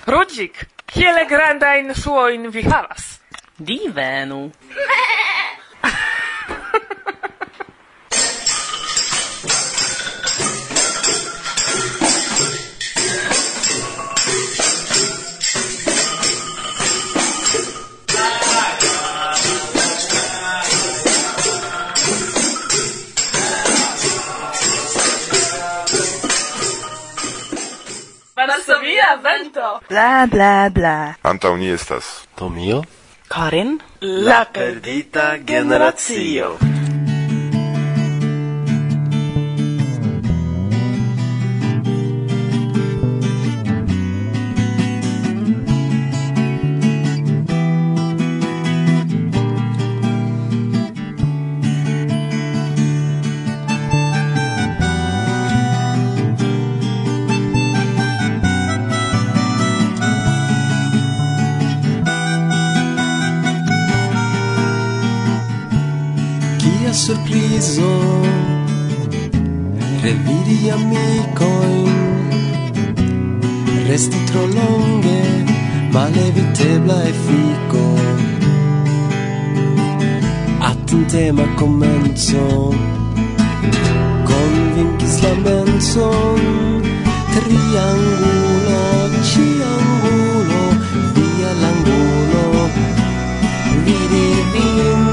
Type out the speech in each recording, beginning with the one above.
Rudzik, kiele grandajn ŝuojn vi havas? Divenu. Varsovia vento. Bla bla bla. Antau ni estas. To mio? Karin? La perdita generacio. Surprizo revidi amikoin resti tro longe malevitebla efiko attentema commenzo convinkis la menson triangulo triangulo via l'angulo vidi vin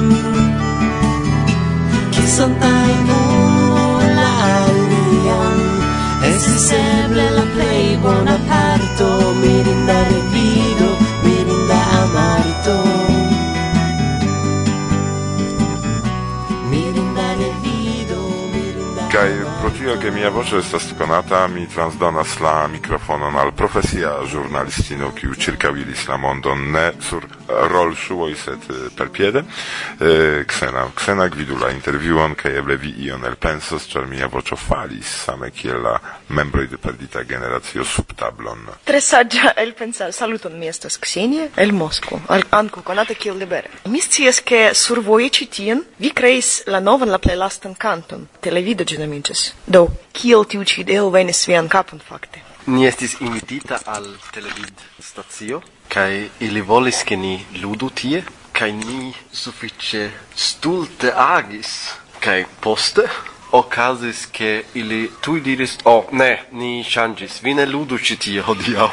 Santai nulla alian Estis eble la plej bona parto Mirinda revido, mirinda amarto Mirinda revido, mirinda Kaj pro tio ke mia voĉo estas konata, mi transdonas la mikrofonon al profesia ĵurnalistino, kiu ĉirkaŭiris la mondon ne sur rolŝuoj, sed perpiede. Ksena gvidu la intervjuon, kaj eble vi ion elpensos, ĉar mia voĉo falis, same kiel la membroj de perdita generacio sub tablon. Tre saĝa elpensado. Saluton, mi estas Ksenia el Moskvo, ankaŭ konata kiel Libere. Mi scias, ke survoje ĉi tien vi kreis la novan, la plej lastan kanton. Televido ĝi nomiĝas. Do, kiel tiu ĉi ideo venis vian kapon fakte? Ni estis invitita al televid stacio, kai ili volis ke ni ludu tie, kai ni sufiĉe stulte agis, kai poste okazis ke ili tuj diris, ne, ni ŝanĝis, vi ne ludu ĉi tie hodiaŭ.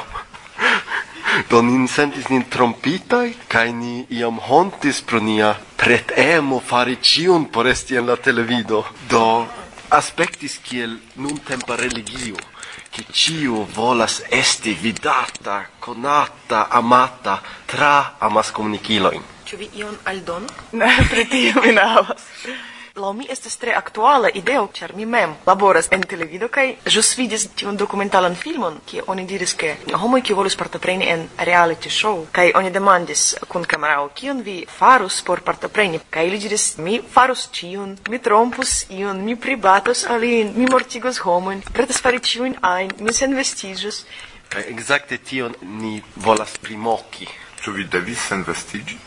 Do nin sentis nin trompitaj, kai ni iom hontis pro nia pretemo fari ĉion por esti en la televido. Do aspektis kiel nuntempa religio, che ciu volas esti vidata, conata, amata tra amascomunikiloin. Ĉu vi ion aldonu? Ne, pri tio mi ne havas. Laŭ mi estas tre aktuala ideo, ĉar mi mem laboras en televido kaj ĵus vidis tiun dokumentalan filmon, kie oni diris, ke homoj kiu volus partopreni en reality show, kaj oni demandis kun kamerao, kion vi farus por partopreni, kaj ili diris, mi farus ĉion, mi trompus iun, mi pribatos alin, mi mortigos homojn, pretas fari ĉiujn ajn, mi senvestiĝos. Kaj ekzakte tion ni volas primoki. Ĉu vi devis senvestiĝi?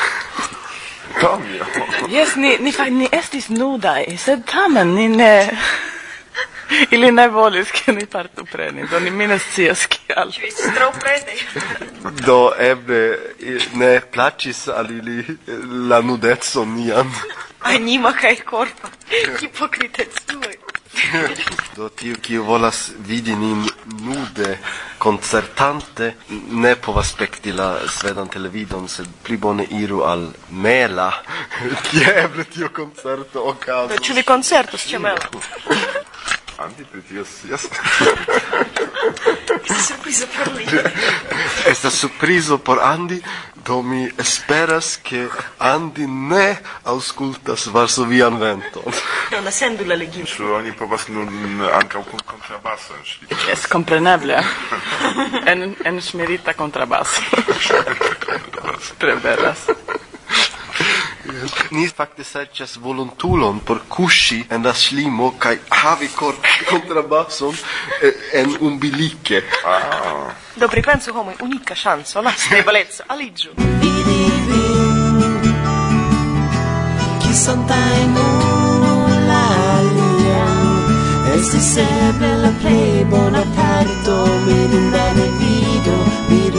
Tomio. Jes, ni estis nudaj, sed tamen ni ne... Ili ne volis, ke ni partopreni, do mi ne scias kial. Ĉu estis tro pretaj? Do eble ne plaĉis al ili la nudeco nian. Anima kaj korpa, hipokritecuoj. Do tiu kiu volas vidi nin nude koncertante ne povas spekti la svedan televidon, sed pli bone iru al Mela, kie eble tio koncerto okazos. Ĉu vi koncertos ĉe Mela? Andi pri tio scias. Estas surprizo por li. Estas surprizo por Andi, do mi esperas ke Andi ne aŭskultas Varsovian venton. Non sendu la legimo. Ĉu oni povas nun ankaŭ kun kontrabaso enŝtiti? Jes, kompreneble. En ŝmirita kontrabaso. Tre belas. Ni fakte serĉas volontulon por kuŝi en la ŝlimo kaj havi kontrabason en umbilike. Do pripensu, homoj, unika ŝanco, lasu debeleco, aliĝu. Vidi vin, kisantaj nulla alian, estis eble la plej bona parto, mirinda revido,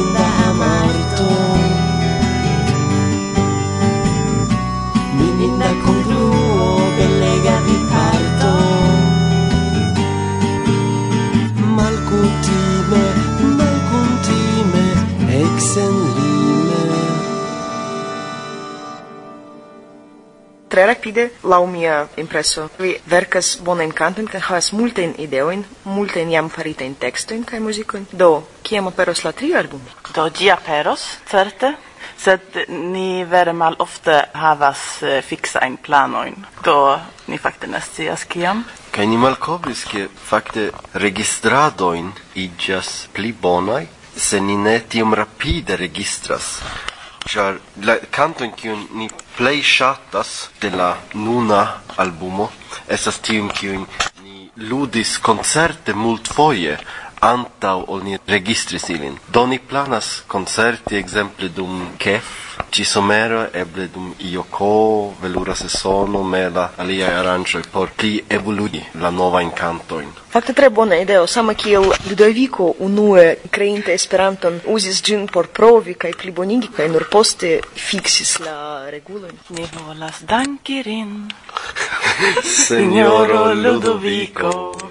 tre rapide, laŭ mia impreso. Vi verkas bonajn kantojn kaj havas multajn ideojn, multajn jam faritajn tekstojn kaj muzikojn. Do, kiam aperos la tria albumo? Do ĝi aperos, certe, sed ni vere malofte havas fiksajn planojn. Do ni fakte ne scias kiam. Kaj ni malkovris, ke fakte registradojn iĝas pli bonaj, se ni ne tiom rapide registras. Ĉar la kantojn kiujn ni plej ŝatas de la nuna albumo estas tiujn kiujn ni ludis koncerte multfoje antaŭ ol ni registris ilin. Do ni planas koncerti ekzemple dum Kef, ĉi-somere, eble dum Ioko, velura sezono, mela aliaj aranĝoj por pli evolui la novajn kantojn. Fakte tre bona ideo, sama kiel Ludoviko unue kreinte Esperanton uzis ĝin por provi kaj plibonigi kaj nur poste fiksis la regulojn. Ni volas danki rin, Signoro Ludoviko.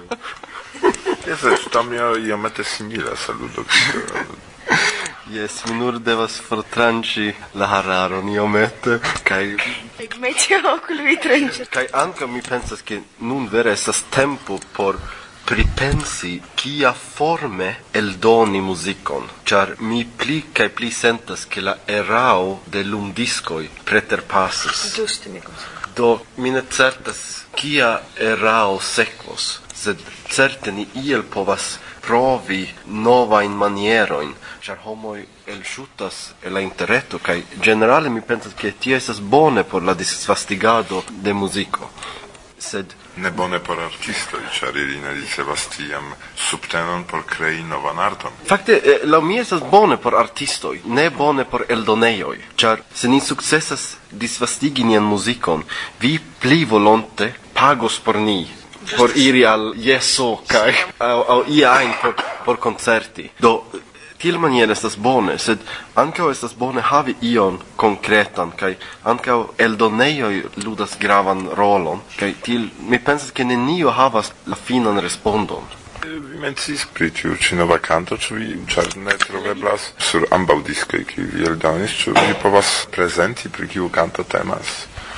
Jes, to mio iomete similas al Ludoviko. Yes, mi nur devas fortranĉi la hararon iomete, kaj Meti okuloj tranĉi. kaj ankaŭ mi pensas, ke nun vere estas tempo por pripensi kia forme eldoni muzikon, ĉar mi pli kaj pli sentas, ke la erao de lumdiskoj preterpasis. Ĝuste mi konsideras. Do mi ne certas kia erao sekvos, sed certe ni iel povas provi novajn manierojn, ĉar homoj elŝutas el la interreto, kaj ĝenerale mi pensas, ke tio estas bone por la disvastigado de muziko. Sed Ne bone por artistoj, ĉar ili ne ricevas tiam subtenon por krei novan arton. fakte, laŭ mi estas bone por artistoj, ne bone por eldonejoj, ĉar se ni sukcesas disvastigi nian muzikon, vi pli volonte pagos por ni, por iri al Jeso kaj aŭ ia ajn por koncerti. Do tiel maniere estas bone, sed ankaŭ estas bone havi ion konkretan, kaj ankaŭ eldonejoj ludas gravan rolon, kaj tiel mi pensas, ke neniu havas la finan respondon. Vi menciis pri tiu ĉi nova kanto, ĉar ne troveblas sur ambaŭ diskoj, kiuj vi eldonis, ĉu vi povas prezenti pri kiu kanto temas?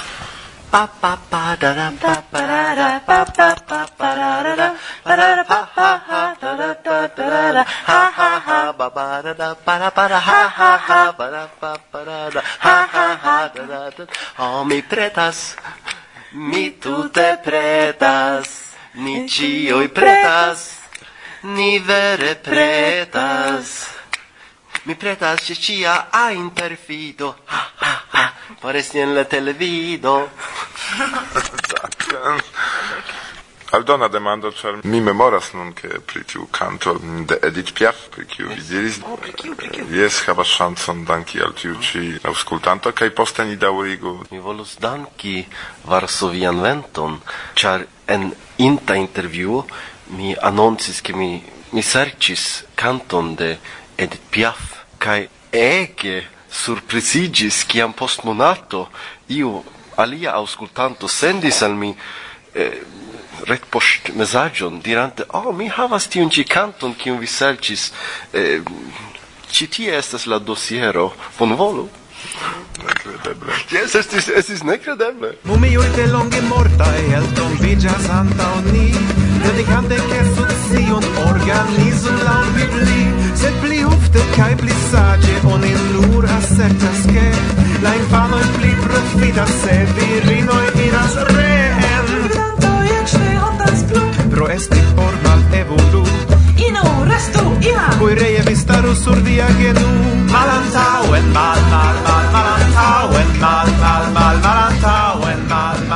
Oh, mi pretas, mi tute pretas, ni ĉiuj pretas, ni vere pretas. Mi pretas ĉe ĉia ajn perfido, por esti en la televido. Aldona demando, ĉar mi memoras nun, ke pri tiu kanto de Edith Piaf, pri kiu vi diris, jes, havas ŝancon danki al tiu ĉi aŭskultanto, kaj poste ni daŭrigu. Mi volus danki Varsovian Venton, ĉar en inta intervjuo mi anoncis, ke mi serĉis kanton de Edith Piaf, kaj ege surpriziĝis, kiam post monato iu alia aŭskultanto sendis al mi retpoŝt mesaĝon dirante: "Oh, mi havas tiun ĉi kanton kiun vi serĉis. Ĉi tie estas la dosiero. Bonvolu." Nekredeble. Jes, estis nekredeble. Mumioj de longe mortaj eltombiĝas antaŭ ni, predikante ke socion organizu laŭ Bibli, sed pli ofte kaj pli saĝe oni nur asertas, ke la infanoj pli profitas, se virinoj iras reen. Pro esti por malevolu, restu ia, cui reie vi staru sur via genu, malantaŭen, malantaŭen, malantaŭen,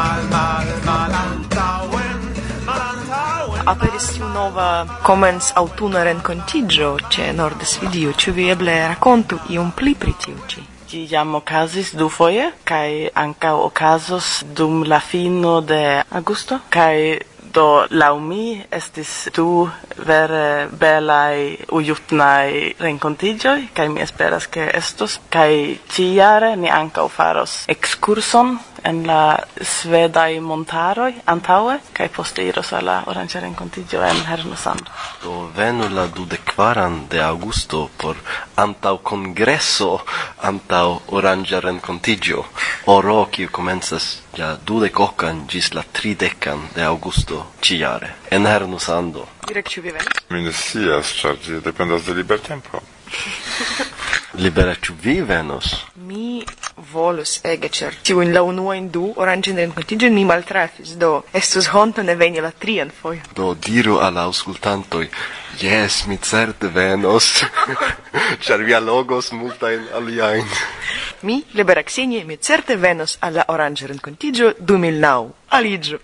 malantaŭen. Aperis tiu nova komenc aŭtuna renkontiĝo ĉe Nord-Svidio. Ĉu vi eble rakontu iom pli pri tiu ĉi? Ĝi jam okazis dufoje, kaj ankaŭ okazos dum la fino de aŭgusto, kaj do laŭ mi estis du vere belaj ujutnaj renkontiĝoj, kaj mi esperas ke estos, kaj ĉiujare ni ankaŭ faros ekskurson en la svedaj montaroj antaŭe kaj poste iros al la oranĝa renkontiĝo en Hernosando. Do venu la 22 de aŭgusto por antaŭ kongreso antaŭ oranĝa renkontiĝo. Oro kiu komencas la 22 ĝis la 30 de aŭgusto ĉiare en Hernosando. Irek, ĉu vi venas? Mi ne scias, ĉar ĝi dependas de libertempo. Libera, ĉu vi venos? Mi volus ege, ĉar tiujn la unuajn du oranĝajn renkontiĝojn mi maltrafis, do estus honto ne veni la trian fojon. Do diru al la aŭskultantoj, jes, mi certe venos, ĉar vi allogos multajn aliajn. Mi, Libera Ksenie, mi certe venos al la oranĝa renkontiĝo 2009. Aliĝu!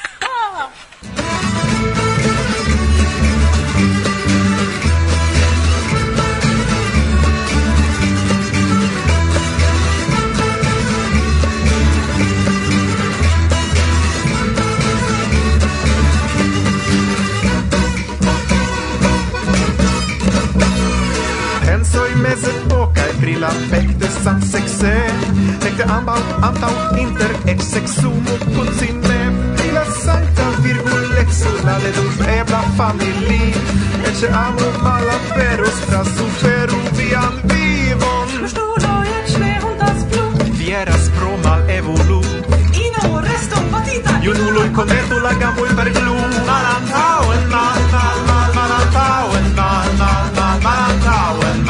Pensoj mezepokaj pri la pekte samsekse Pekte ambaŭ inter eĉ seksumo kutime Pri la sankta virguleco la nedubebla famili Eĉ amo malaperos tra suferu vian vivon Fieras pro malevolu Junuloj konvertu la gambojn per glu Malantaŭen, malantaŭen, malantaŭen,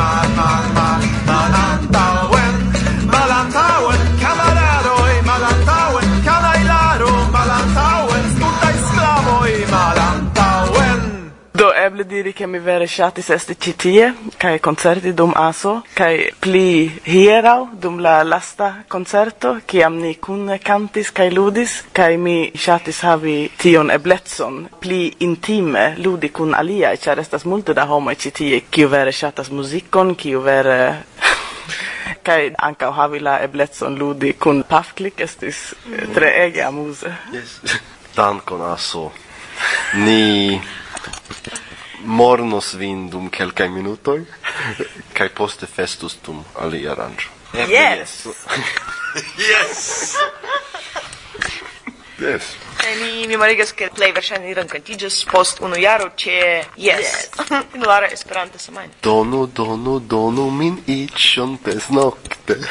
malantaŭen, kamaradoj, malantaŭen, kanajlaro, malantaŭen, stultaj sklavoj, malantaŭen. Do eble diri ke mi vere ŝatis esti ĉi tie kaj koncerti dum Aso kaj pli hieraŭ dum la lasta koncerto kiam ni kune kantis kaj ludis kaj mi ŝatis havi tion eblecon pli intime ludi kun aliaj ĉar estas multe da homoj ĉi tie kiu vere ŝatas muzikon kiu vere kaj ankaŭ havi la eblecon ludi kun Pafklik estis treege amuze. Yes. Dankon, Aso. Ni mornos vin dum kelkaj minutoj kaj poste festus dum alia aranĝo. Yes! Yes! Yes. Kaj mi memorigas, ke plej verŝajne renkontiĝos post 1 jaro ĉe Yes! Junulara Esperanta semajno. Donu min iĉon pesnokte.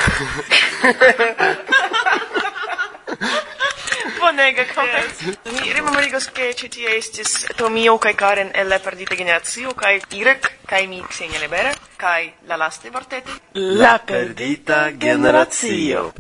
Bonega kompreso. Mi rememorigos, ke ĉi tie estis Tomio kaj Karen el la perdita generacio kaj Irek kaj mi Ksenia Libera kaj la laste vortete La perdita generacio.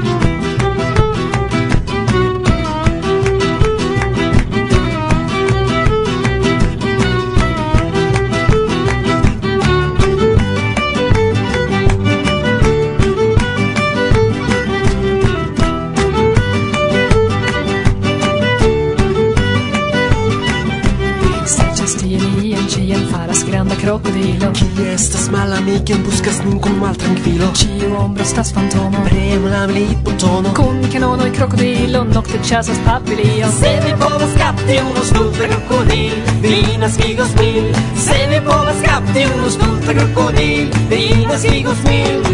Granda krokodilo Chi estas malamiken buskas nin kun maltrankvilo Ĉiu ombro estas fantomo Premu la militbotono Kun kanonoj krokodilo nokte ĉasas papilio Se vi povas kapti unu stulta krokodil Vi naskigos mil Se vi povas kapti unu stulta krokodil Vi naskigos mil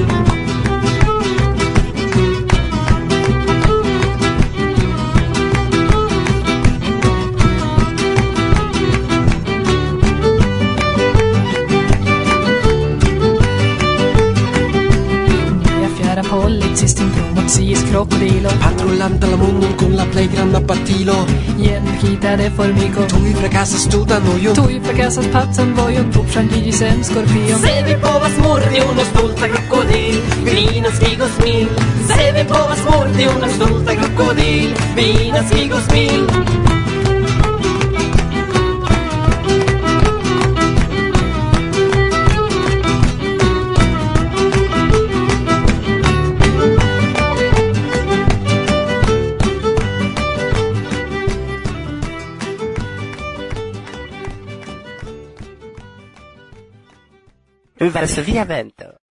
Krokodilo Patrullanta la mondon kun la plej granda batilo Jen kita de formigo Tuj frakasas tutan ojon Tuj frakasas pacan vojon Fortrandigis en skorpion Se vi povas mordi unu stulta krokodil Vi naskigos mil Se vi povas mordi unu stulta krokodil Vi naskigos mil Verso via vento.